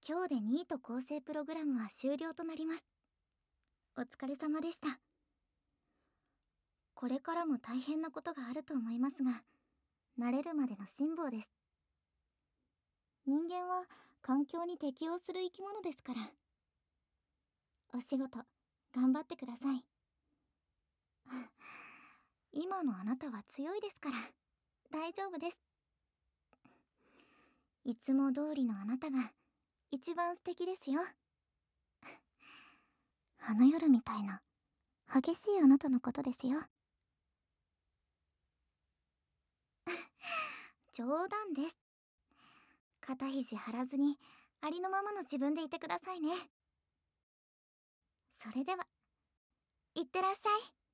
今日でニート構成プログラムは終了となります。お疲れ様でした。これからも大変なことがあると思いますが、慣れるまでの辛抱です。人間は環境に適応する生き物ですから。お仕事頑張ってください。今のあなたは強いですから大丈夫です。いつも通りのあなたが一番素敵ですよ。あの夜みたいな激しいあなたのことですよ。冗談です。肩肘張らずにありのままの自分でいてくださいね。それでは、いってらっしゃい。